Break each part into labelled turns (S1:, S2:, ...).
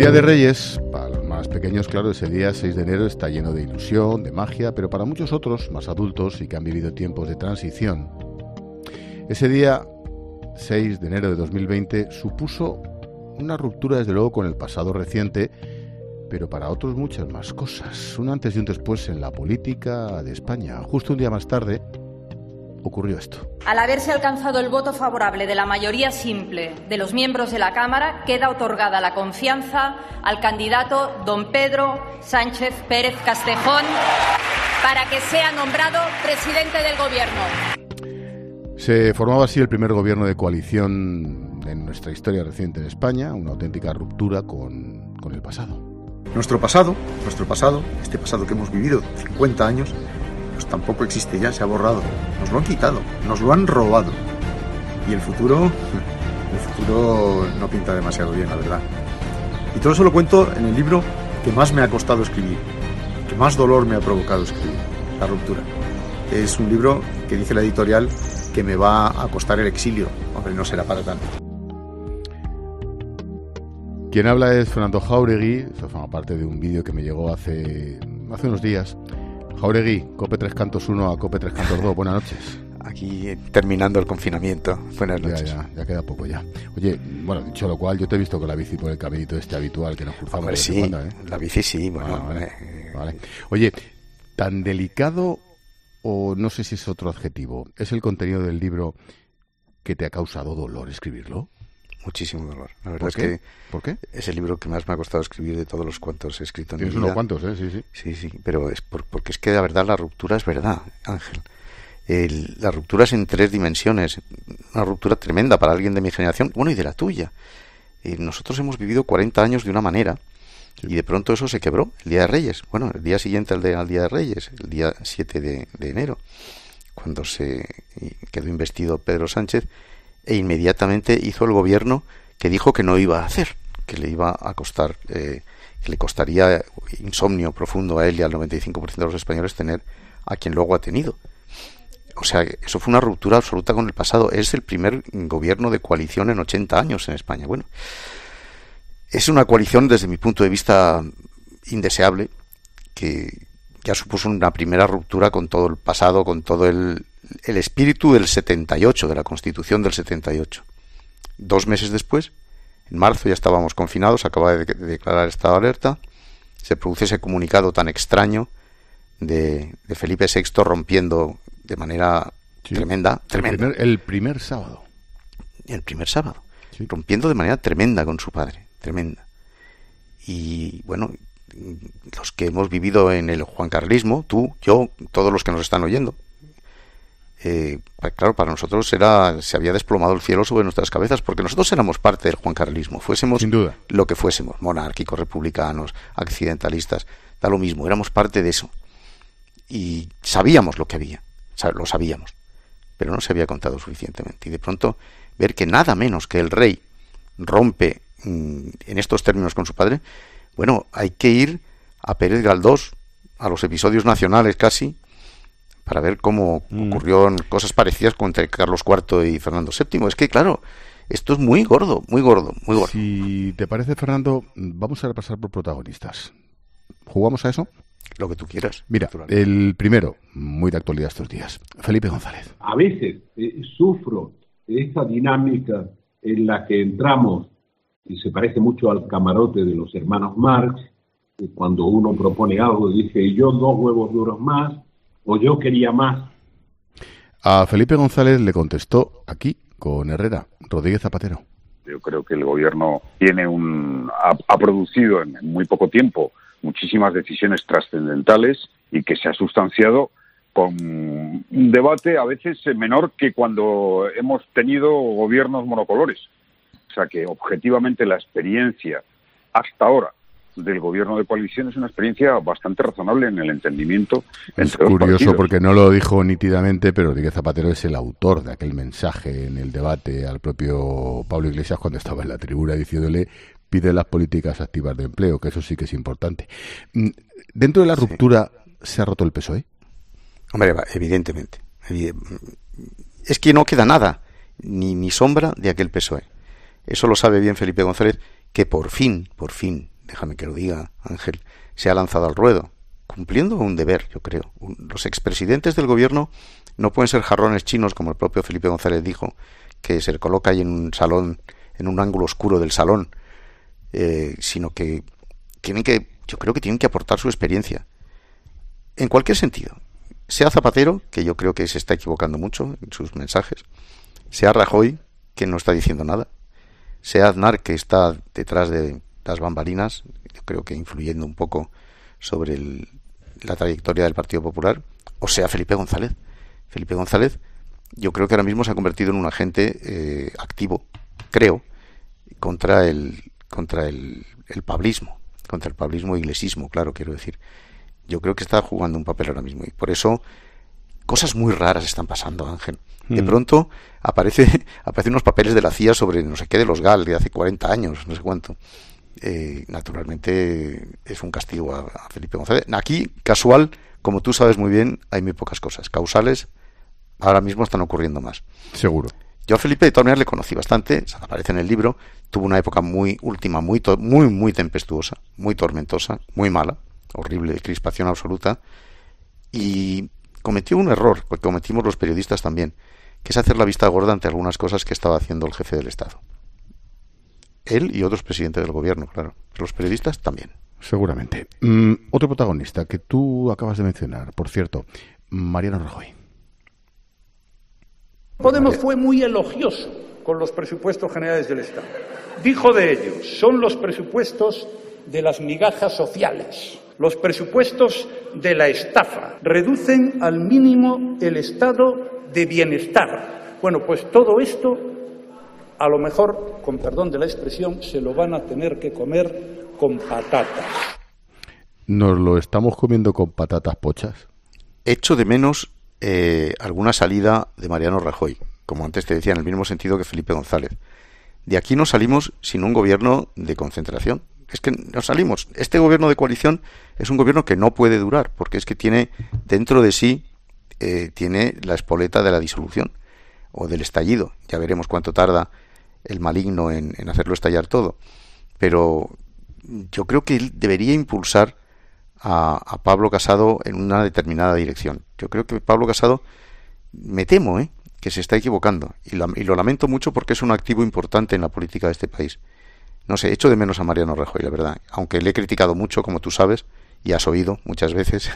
S1: Día de Reyes, para los más pequeños, claro, ese día 6 de enero está lleno de ilusión, de magia, pero para muchos otros, más adultos y que han vivido tiempos de transición, ese día 6 de enero de 2020 supuso una ruptura, desde luego, con el pasado reciente, pero para otros muchas más cosas. Un antes y un después en la política de España. Justo un día más tarde ocurrió esto.
S2: Al haberse alcanzado el voto favorable de la mayoría simple de los miembros de la Cámara, queda otorgada la confianza al candidato don Pedro Sánchez Pérez Castejón para que sea nombrado presidente del Gobierno.
S1: Se formaba así el primer gobierno de coalición en nuestra historia reciente en España, una auténtica ruptura con el pasado.
S3: Nuestro pasado, este pasado que hemos vivido 50 años, pues tampoco existe ya, se ha borrado. Nos lo han quitado, nos lo han robado. Y el futuro no pinta demasiado bien, la verdad. Y todo eso lo cuento en el libro que más me ha costado escribir, que más dolor me ha provocado escribir, La ruptura. Es un libro que dice la editorial que me va a costar el exilio. Hombre, no será para tanto.
S1: Quien habla es Fernando Jáuregui. Eso forma parte de un vídeo que me llegó hace unos días. Jáuregui, Cope 3 Cantos 1 a Cope 3 Cantos 2, buenas noches.
S4: Aquí terminando el confinamiento, buenas noches.
S1: Ya queda poco ya. Oye, bueno, dicho lo cual, yo te he visto con la bici por el caminito este habitual que nos cruzamos.
S4: Hombre, sí, cuando, la bici sí, bueno.
S1: Vale. Oye, tan delicado, o no sé si es otro adjetivo, ¿es el contenido del libro que te ha causado dolor escribirlo?
S4: Muchísimo dolor. La verdad es que
S1: ¿Por qué?
S4: Es el libro que más me ha costado escribir de todos los cuentos he escrito en mi vida.
S1: Tienes unos cuantos, ¿eh? Sí.
S4: Sí, pero es porque es que la verdad la ruptura es verdad, Ángel. La ruptura es en 3 dimensiones. Una ruptura tremenda para alguien de mi generación, bueno, y de la tuya. Nosotros hemos vivido 40 años de una manera, sí, y de pronto eso se quebró el Día de Reyes. Bueno, el día siguiente al Día de Reyes, el día 7 de enero, cuando se quedó investido Pedro Sánchez, e inmediatamente hizo el gobierno que dijo que no iba a hacer, que le iba a costar, que le costaría insomnio profundo a él y al 95% de los españoles tener a quien luego ha tenido. O sea, eso fue una ruptura absoluta con el pasado. Es el primer gobierno de coalición en 80 años en España. Bueno, es una coalición desde mi punto de vista indeseable, que ya supuso una primera ruptura con todo el pasado, con todo el espíritu del 78, de la Constitución del 78. 2 meses después, en marzo, ya estábamos confinados, acaba de declarar estado de alerta, se produce ese comunicado tan extraño de Felipe VI rompiendo de manera tremenda.
S1: El primer sábado.
S4: El primer sábado.
S1: Sí.
S4: Rompiendo de manera tremenda con su padre. Tremenda. Y bueno, los que hemos vivido en el juancarlismo, tú, yo, todos los que nos están oyendo, claro, para nosotros se había desplomado el cielo sobre nuestras cabezas, porque nosotros éramos parte del juancarlismo, fuésemos
S1: sin duda
S4: lo que fuésemos, monárquicos, republicanos, accidentalistas, da lo mismo, éramos parte de eso. Y sabíamos lo que había, lo sabíamos, pero no se había contado suficientemente. Y de pronto ver que nada menos que el rey rompe en estos términos con su padre, bueno, hay que ir a Pérez Galdós, a los episodios nacionales casi, para ver cómo ocurrieron cosas parecidas entre Carlos IV y Fernando VII. Es que, claro, esto es muy gordo.
S1: Si te parece, Fernando, vamos a repasar por protagonistas. ¿Jugamos a eso?
S4: Lo que tú quieras.
S1: Mira, el primero, muy de actualidad estos días, Felipe González.
S5: A veces sufro esta dinámica en la que entramos, y se parece mucho al camarote de los hermanos Marx, cuando uno propone algo y dice, yo 2 huevos duros más, o yo quería más.
S1: A Felipe González le contestó aquí, con Herrera, Rodríguez Zapatero.
S6: Yo creo que el gobierno ha producido en muy poco tiempo muchísimas decisiones trascendentales y que se ha sustanciado con un debate a veces menor que cuando hemos tenido gobiernos monocolores. O sea que objetivamente la experiencia hasta ahora del gobierno de coalición es una experiencia bastante razonable en el entendimiento.
S1: Es curioso porque no lo dijo nítidamente, pero Rodríguez Zapatero es el autor de aquel mensaje en el debate al propio Pablo Iglesias cuando estaba en la tribuna diciéndole pide las políticas activas de empleo, que eso sí que es importante. Dentro de la ruptura, ¿se ha roto el PSOE?
S4: Hombre, evidentemente. Es que no queda nada, ni sombra de aquel PSOE. Eso lo sabe bien Felipe González, que por fin, déjame que lo diga, Ángel, se ha lanzado al ruedo, cumpliendo un deber, yo creo. Los expresidentes del gobierno no pueden ser jarrones chinos, como el propio Felipe González dijo, que se coloca ahí en un salón, en un ángulo oscuro del salón, sino que yo creo que tienen que aportar su experiencia, en cualquier sentido. Sea Zapatero, que yo creo que se está equivocando mucho en sus mensajes, sea Rajoy, que no está diciendo nada, sea Aznar, que está detrás de las bambalinas, yo creo que influyendo un poco sobre la trayectoria del Partido Popular, o sea Felipe González. Felipe González, yo creo que ahora mismo se ha convertido en un agente activo, creo, contra el pablismo, contra el pablismo iglesismo, claro, quiero decir. Yo creo que está jugando un papel ahora mismo, y por eso cosas muy raras están pasando, Ángel. De pronto aparecen unos papeles de la CIA sobre no sé qué de los GAL de hace 40 años, no sé cuánto. Naturalmente es un castigo a Felipe González. Aquí, casual, como tú sabes muy bien, hay muy pocas cosas. Causales, ahora mismo están ocurriendo más.
S1: Seguro.
S4: Yo a Felipe de todas maneras le conocí bastante, aparece en el libro, tuvo una época muy tempestuosa, muy tormentosa, muy mala, horrible, crispación absoluta, y cometió un error, que cometimos los periodistas también, que es hacer la vista gorda ante algunas cosas que estaba haciendo el jefe del Estado. Él y otros presidentes del gobierno, claro. Los periodistas también.
S1: Seguramente. Otro protagonista que tú acabas de mencionar, por cierto, Mariano Rajoy.
S7: Podemos fue muy elogioso con los presupuestos generales del Estado. Dijo de ellos, son los presupuestos de las migajas sociales, los presupuestos de la estafa, reducen al mínimo el estado de bienestar. Bueno, pues todo esto, a lo mejor, con perdón de la expresión, se lo van a tener que comer con patatas.
S1: ¿Nos lo estamos comiendo con patatas pochas?
S4: Echo de menos alguna salida de Mariano Rajoy, como antes te decía, en el mismo sentido que Felipe González. De aquí no salimos sin un gobierno de concentración. Es que no salimos. Este gobierno de coalición es un gobierno que no puede durar, porque es que tiene dentro de sí tiene la espoleta de la disolución o del estallido. Ya veremos cuánto tarda el maligno en hacerlo estallar todo. Pero yo creo que él debería impulsar a Pablo Casado en una determinada dirección. Yo creo que Pablo Casado, me temo, que se está equivocando, y lo lamento mucho porque es un activo importante en la política de este país. No sé, echo de menos a Mariano Rajoy, la verdad, aunque le he criticado mucho, como tú sabes, y has oído muchas veces,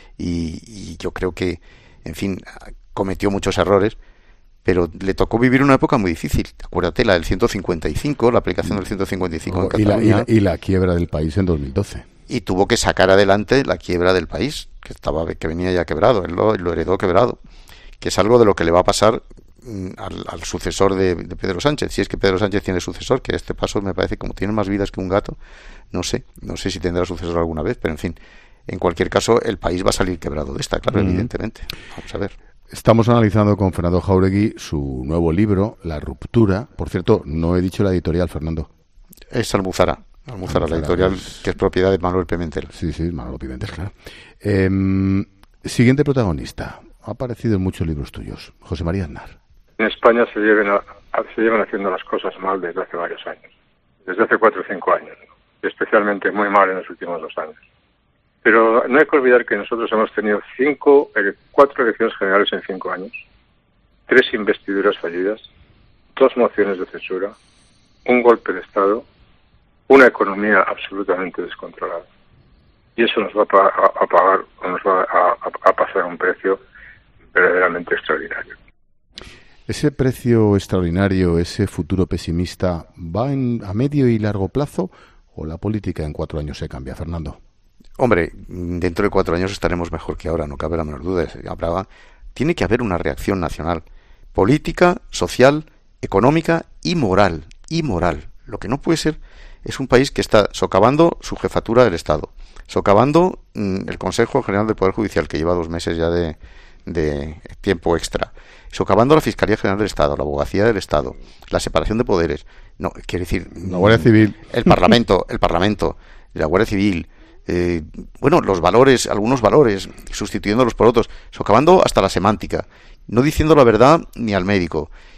S4: y yo creo que, en fin, cometió muchos errores, pero le tocó vivir una época muy difícil. Acuérdate, la del 155, la aplicación del 155 en Cataluña.
S1: Y la quiebra del país en 2012.
S4: Y tuvo que sacar adelante la quiebra del país, que venía ya quebrado, él lo heredó quebrado, que es algo de lo que le va a pasar al sucesor de Pedro Sánchez, si es que Pedro Sánchez tiene sucesor, que a este paso me parece, como tiene más vidas que un gato, no sé si tendrá sucesor alguna vez, pero en fin, en cualquier caso el país va a salir quebrado de esta, claro, evidentemente. Vamos a ver.
S1: Estamos analizando con Fernando Jáuregui su nuevo libro, La ruptura. Por cierto, no he dicho la editorial, Fernando.
S4: Es Almuzara, la editorial, que es propiedad de Manuel Pimentel.
S1: Sí, Manuel Pimentel, claro. Siguiente protagonista. Ha aparecido en muchos libros tuyos. José María Aznar.
S8: En España se llevan haciendo las cosas mal desde hace varios años. Desde hace 4 o 5 años. Y especialmente muy mal en los últimos 2 años. Pero no hay que olvidar que nosotros hemos tenido 4 elecciones generales en 5 años. 3 investiduras fallidas. 2 mociones de censura. Un golpe de Estado. Una economía absolutamente descontrolada. Y eso nos va a pagar, o nos va a pasar a un precio verdaderamente extraordinario.
S1: ¿Ese precio extraordinario, ese futuro pesimista, va a medio y largo plazo o la política en 4 años se cambia, Fernando?
S4: Hombre, dentro de 4 años estaremos mejor que ahora, no cabe la menor duda. Tiene que haber una reacción nacional, política, social, económica y moral. Lo que no puede ser es un país que está socavando su jefatura del Estado, socavando el Consejo General del Poder Judicial, que lleva 2 meses ya de tiempo extra, socavando la Fiscalía General del Estado, la Abogacía del Estado, la separación de poderes, no, quiere decir,
S1: la Guardia Civil,
S4: el Parlamento, la Guardia Civil, los valores, algunos valores, sustituyéndolos por otros, socavando hasta la semántica, no diciendo la verdad ni al médico,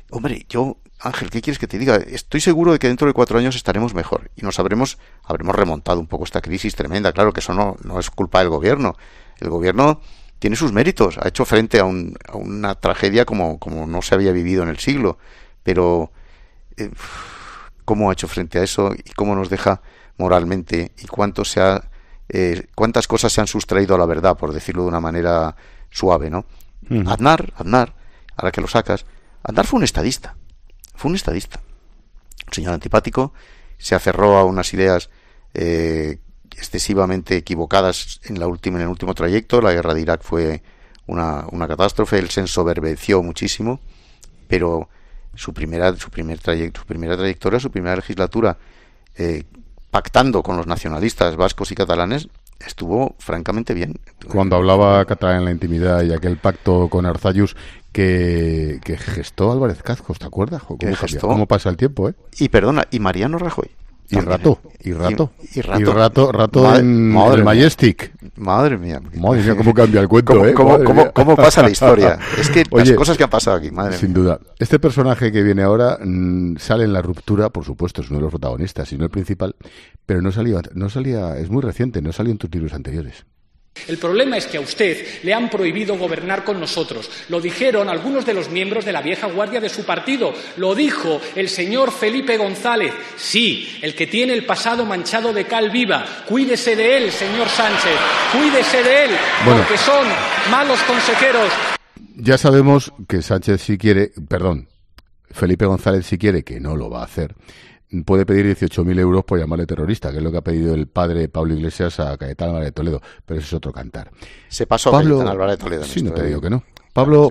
S4: Hombre, Ángel, ¿qué quieres que te diga? Estoy seguro de que dentro de 4 años estaremos mejor y habremos remontado un poco esta crisis tremenda. Claro que eso no es culpa del gobierno. El gobierno tiene sus méritos, ha hecho frente a una tragedia como no se había vivido en el siglo, pero ¿cómo ha hecho frente a eso y cómo nos deja moralmente y cuántas cosas se han sustraído a la verdad, por decirlo de una manera suave, ¿no? Uh-huh. Aznar, ahora que lo sacas, Aznar fue un estadista, un señor antipático, se aferró a unas ideas excesivamente equivocadas en el último trayecto. La guerra de Irak fue una catástrofe, él se ensoberbeció muchísimo, pero su primera trayectoria, su primera legislatura, pactando con los nacionalistas vascos y catalanes, estuvo francamente bien.
S1: Cuando hablaba catalán en la intimidad y aquel pacto con Arzallus que gestó Álvarez Cascos, ¿te acuerdas? ¿Cómo pasa el tiempo, eh?
S4: Y perdona, y Mariano Rajoy.
S1: Y rato en el Majestic.
S4: Madre mía,
S1: cómo cambia el cuento,
S4: ¿Cómo pasa la historia? Es que las cosas que han pasado aquí, madre mía.
S1: Sin duda. Este personaje que viene ahora sale en La Ruptura, por supuesto, es uno de los protagonistas, y no el principal, pero no salía, es muy reciente, no salió en tus libros anteriores.
S9: El problema es que a usted le han prohibido gobernar con nosotros. Lo dijeron algunos de los miembros de la vieja guardia de su partido. Lo dijo el señor Felipe González. Sí, el que tiene el pasado manchado de cal viva. Cuídese de él, señor Sánchez. Cuídese de él, porque son malos consejeros.
S1: Ya sabemos que Felipe González, si quiere, que no lo va a hacer, puede pedir 18.000 euros por llamarle terrorista, que es lo que ha pedido el padre Pablo Iglesias a Cayetano Álvarez de Toledo, pero eso es otro cantar.
S4: Se pasó a Cayetano Álvarez de Toledo.
S1: Sí, no te digo que no. Pablo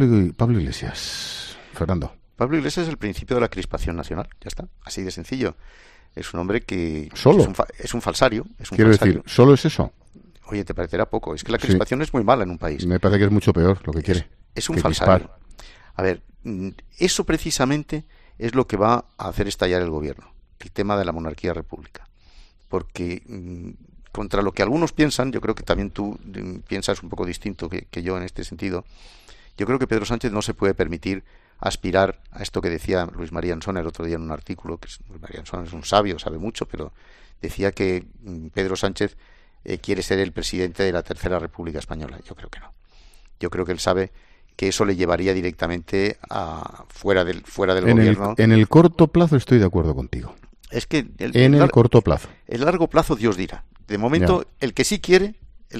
S1: Iglesias. Fernando.
S4: Pablo Iglesias es el principio de la crispación nacional, ya está, así de sencillo. Es un hombre que
S1: ¿Solo?
S4: Es un falsario.
S1: Decir, ¿solo es eso?
S4: Oye, te parecerá poco, es que la crispación es muy mala en un país.
S1: Me parece que es mucho peor lo que quiere.
S4: Es un falsario. A ver, eso precisamente es lo que va a hacer estallar el gobierno, el tema de la monarquía-república. Porque contra lo que algunos piensan, yo creo que también tú piensas un poco distinto que yo en este sentido, yo creo que Pedro Sánchez no se puede permitir aspirar a esto que decía Luis María Ansón el otro día en un artículo, Luis María Ansón es un sabio, sabe mucho, pero decía que Pedro Sánchez quiere ser el presidente de la Tercera República Española. Yo creo que no. Yo creo que él sabe que eso le llevaría directamente a fuera del gobierno.
S1: En el corto plazo estoy de acuerdo contigo.
S4: Es que
S1: el corto plazo.
S4: El largo plazo Dios dirá. De momento, el que sí quiere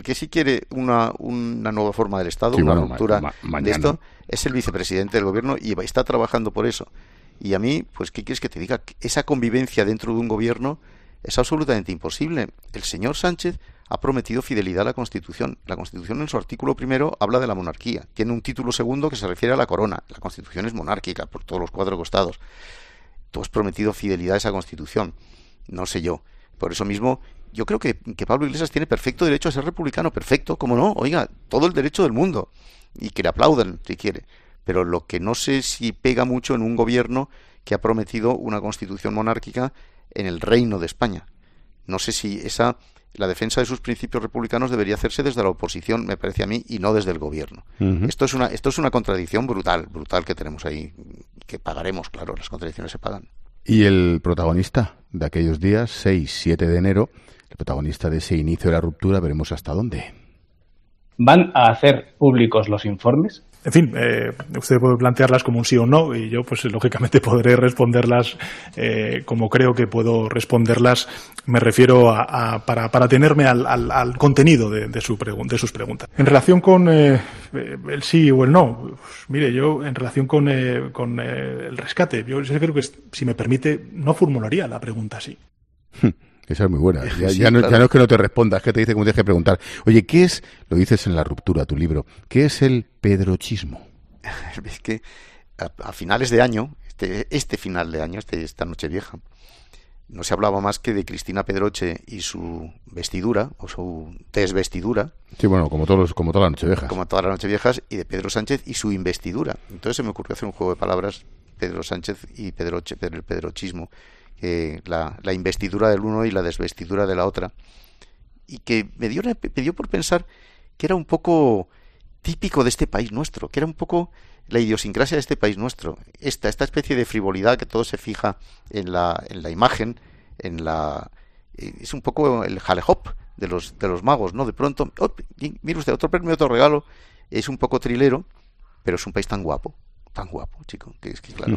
S4: una nueva forma del Estado, una ruptura de esto, es el vicepresidente del gobierno y está trabajando por eso. Y a mí, pues, ¿qué quieres que te diga? Esa convivencia dentro de un gobierno es absolutamente imposible. El señor Sánchez ha prometido fidelidad a la Constitución. La Constitución en su artículo 1 habla de la monarquía. Tiene un título 2 que se refiere a la corona. La Constitución es monárquica por todos los 4 costados. Tú has prometido fidelidad a esa Constitución. No sé yo. Por eso mismo, yo creo que Pablo Iglesias tiene perfecto derecho a ser republicano. Perfecto, ¿cómo no? Oiga, todo el derecho del mundo. Y que le aplaudan, si quiere. Pero lo que no sé si pega mucho en un gobierno que ha prometido una Constitución monárquica en el Reino de España. No sé si la defensa de sus principios republicanos debería hacerse desde la oposición, me parece a mí, y no desde el gobierno. Uh-huh. Esto es una contradicción brutal que tenemos ahí, que pagaremos, claro, las contradicciones se pagan.
S1: Y el protagonista de aquellos días, 6-7 de enero, el protagonista de ese inicio de la ruptura, veremos hasta dónde.
S10: ¿Van a hacer públicos los informes?
S11: En fin, usted puede plantearlas como un sí o no y yo, pues lógicamente podré responderlas como creo que puedo responderlas. Me refiero para atenerme al contenido de sus preguntas. En relación con el sí o el no, pues, mire, yo en relación con el rescate, yo creo que, si me permite, no formularía la pregunta así.
S1: Esa es muy buena. Ya no es que no te respondas, es que te dice cómo tienes que preguntar. Oye, ¿qué es, lo dices en La Ruptura, tu libro, qué es el pedrochismo?
S4: Es que a finales de año, este final de año, esta Nochevieja, no se hablaba más que de Cristina Pedroche y su vestidura, o su desvestidura.
S1: Sí, bueno, como todas las Nocheviejas.
S4: Como todas las Nocheviejas, y de Pedro Sánchez y su investidura. Entonces se me ocurrió hacer un juego de palabras, Pedro Sánchez y Pedroche, el pedrochismo. La investidura del uno y la desvestidura de la otra, y que me dio por pensar que era un poco típico de este país nuestro, que era un poco la idiosincrasia de este país nuestro, esta especie de frivolidad que todo se fija en la imagen, es un poco el jalehop de los magos, ¿no? De pronto, mire usted, otro premio, otro regalo, es un poco trilero, pero es un país tan guapo, chico, que es que claro,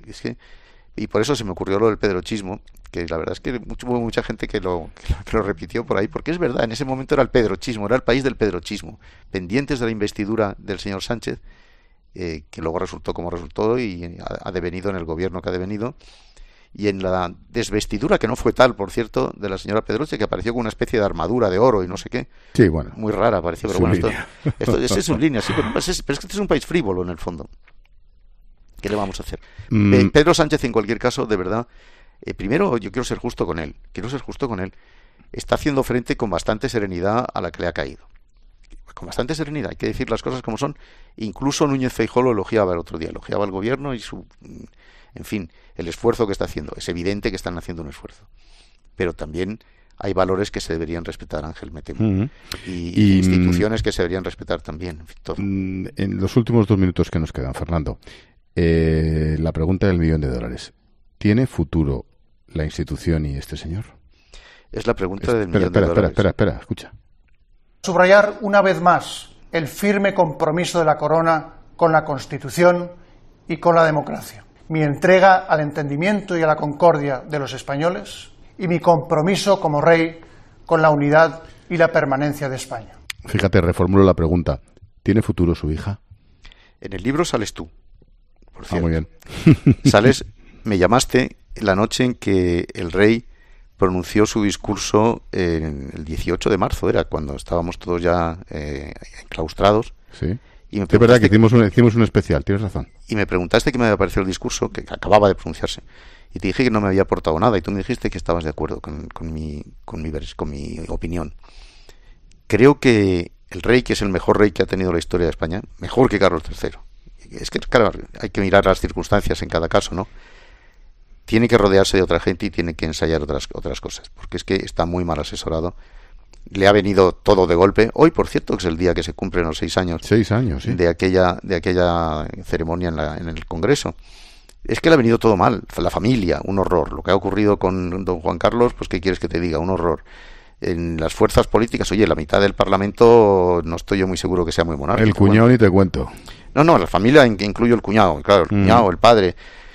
S4: y por eso se me ocurrió lo del pedrochismo, que la verdad es que hubo mucha gente que lo repitió por ahí, porque es verdad, en ese momento era el pedrochismo, era el país del pedrochismo, pendientes de la investidura del señor Sánchez, que luego resultó como resultó y ha devenido en el gobierno que ha devenido, y en la desvestidura, que no fue tal, por cierto, de la señora Pedroche, que apareció con una especie de armadura de oro y no sé qué.
S1: Sí, bueno.
S4: Muy rara apareció, pero bueno, esto es su línea, sí, pero es que este es un país frívolo en el fondo. ¿Qué le vamos a hacer? Pedro Sánchez, en cualquier caso, de verdad, primero yo quiero ser justo con él. Está haciendo frente con bastante serenidad a la que le ha caído. Con bastante serenidad, hay que decir las cosas como son. Incluso Núñez Feijóo lo elogiaba el otro día, elogiaba al gobierno y en fin, el esfuerzo que está haciendo. Es evidente que están haciendo un esfuerzo. Pero también hay valores que se deberían respetar, Ángel, me temo. Y instituciones que se deberían respetar también. En fin, todo.
S1: En los últimos 2 minutos que nos quedan, Fernando, la pregunta del $1.000.000. ¿Tiene futuro la institución y este señor?
S4: Es la pregunta del $1.000.000.
S1: Espera, escucha.
S12: Subrayar una vez más el firme compromiso de la Corona con la Constitución y con la democracia. Mi entrega al entendimiento y a la concordia de los españoles y mi compromiso como rey con la unidad y la permanencia de España.
S1: Fíjate, reformulo la pregunta. ¿Tiene futuro su hija?
S4: En el libro sales tú, por cierto.
S1: Muy bien.
S4: Sales, me llamaste la noche en que el rey pronunció su discurso el 18 de marzo, era cuando estábamos todos ya enclaustrados.
S1: Sí. Y es verdad que hicimos un especial, tienes razón.
S4: Y me preguntaste qué me había parecido el discurso, que acababa de pronunciarse. Y te dije que no me había aportado nada, y tú me dijiste que estabas de acuerdo con mi opinión. Creo que el rey, que es el mejor rey que ha tenido la historia de España, mejor que Carlos III. Es que, claro, hay que mirar las circunstancias en cada caso, ¿no? Tiene que rodearse de otra gente y tiene que ensayar otras cosas, porque es que está muy mal asesorado. Le ha venido todo de golpe. Hoy, por cierto, que es el día que se cumplen los 6 años.
S1: 6 años, sí.
S4: De aquella ceremonia en el Congreso. Es que le ha venido todo mal. La familia, un horror. Lo que ha ocurrido con don Juan Carlos, pues ¿qué quieres que te diga? Un horror. En las fuerzas políticas, oye, la mitad del Parlamento no estoy yo muy seguro que sea muy monárquico.
S1: El cuñado ni te cuento.
S4: No, la familia incluyo el cuñado, claro, el cuñado, el padre.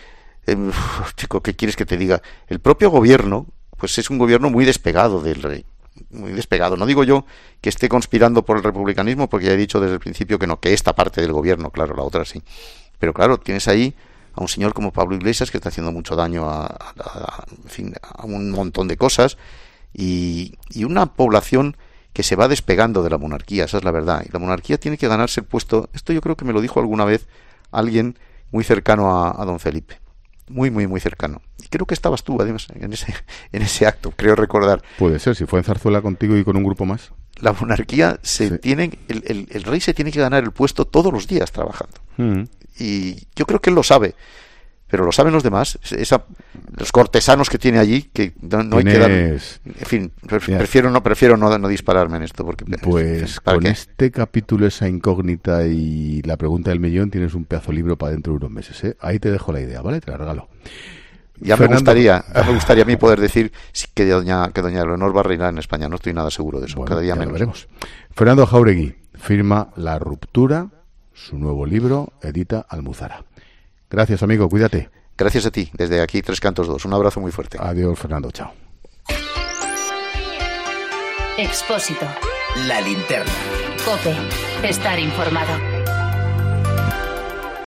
S4: Chico, ¿qué quieres que te diga? El propio gobierno, pues es un gobierno muy despegado del rey. Muy despegado. No digo yo que esté conspirando por el republicanismo, porque ya he dicho desde el principio que no, que esta parte del gobierno, claro, la otra sí. Pero claro, tienes ahí a un señor como Pablo Iglesias que está haciendo mucho daño en fin, a un montón de cosas y una población que se va despegando de la monarquía, esa es la verdad. Y la monarquía tiene que ganarse el puesto. Esto yo creo que me lo dijo alguna vez alguien muy cercano a don Felipe. Muy, muy, muy cercano. Y creo que estabas tú, además, en ese acto, creo recordar.
S1: Puede ser, si fue en Zarzuela contigo y con un grupo más.
S4: La monarquía el rey se tiene que ganar el puesto todos los días trabajando. Y yo creo que él lo sabe, pero lo saben los demás. Los cortesanos que tiene allí, que no hay que dar. En fin, prefiero no dispararme en esto. Porque,
S1: pues con este capítulo, esa incógnita y la pregunta del millón, tienes un pedazo de libro para dentro de unos meses, ¿eh? Ahí te dejo la idea, ¿vale? Te la regalo.
S4: Ya me gustaría a mí poder decir que doña Leonor va a reinar en España. No estoy nada seguro de eso. Bueno, cada día menos.
S1: Lo veremos. Fernando Jáuregui firma La Ruptura, su nuevo libro, edita Almuzara. Gracias, amigo, cuídate.
S4: Gracias a ti, desde aquí Tres Cantos 2. Un abrazo muy fuerte.
S1: Adiós, Fernando, chao.
S13: Expósito.
S14: La linterna.
S13: COPE. Estar informado.